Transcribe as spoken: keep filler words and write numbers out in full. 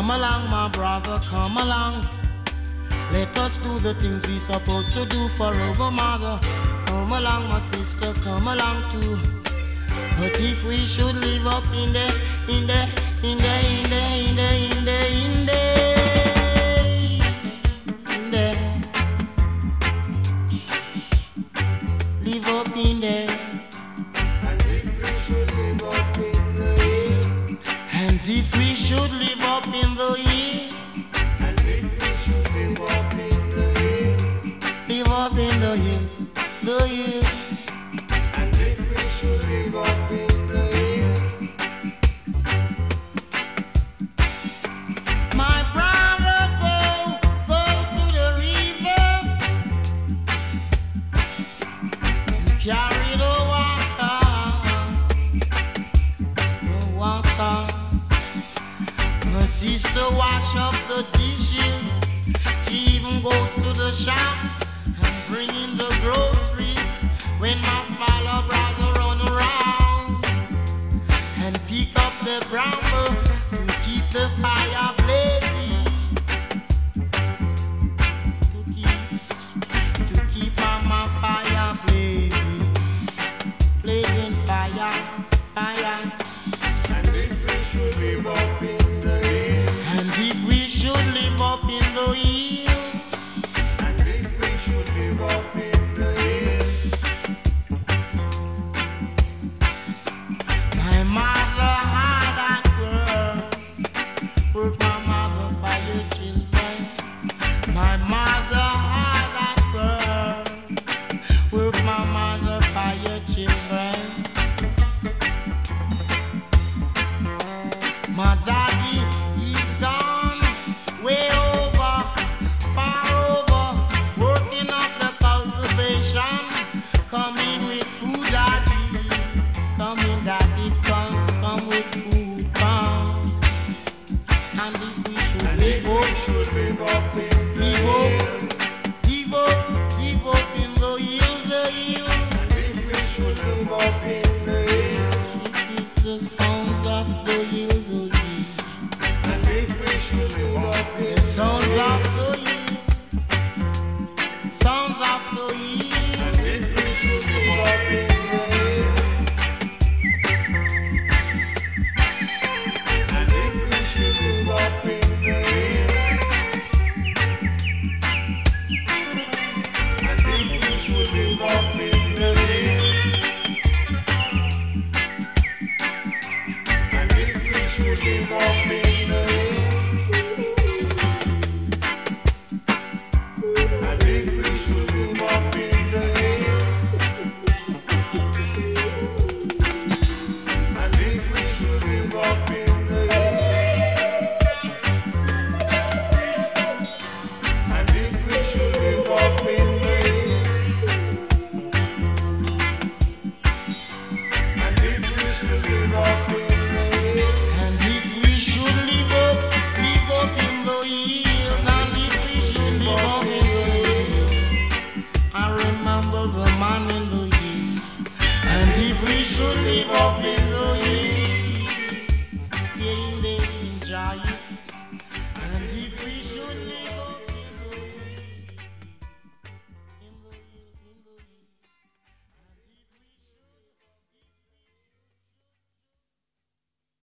Come along, my brother, come along. Let us do the things we supposed to do for our mother. Come along, my sister, come along too. But if we should live up in the, in the, in the, in the, in the, in the, in the, in the, live up in the, and if we should live up in the hills, and if we should live up in the hills, and if we should live up in the hills, live up in the hills, the hills. and if we should live up in the hills, my brother, go, go to the river to carry the water, the water. My sister wash up the dishes. She even goes to the shop and bring in the grocery. When my smaller brother run around and pick up the bramble to keep the fire blazing, to keep, to keep my fire blazing, blazing fire, fire. and if we should live up in the hills, And if we should live up in the hills, and if we should live up in the hills, my mother had that girl, work my mother for your children. My mother had that girl, work my mother for your children. My daddy, he's gone way over, far over, working up the cultivation. Come in with food, daddy. Come in, daddy, come, come with food, come. And if we should and live if we up, should live up in the live hills, up, live up, live up in the hills, the hills. and if we should live up in the hills, This is the sounds of the hills, the hills. and if we should live up in The sounds of the hills, sounds of the hills. and if we should live up in the hills, and if we should live up in the hills, and if we should live up in the hills, and if we should live up in the hills, and if we should live up in the hills, and if we should live up in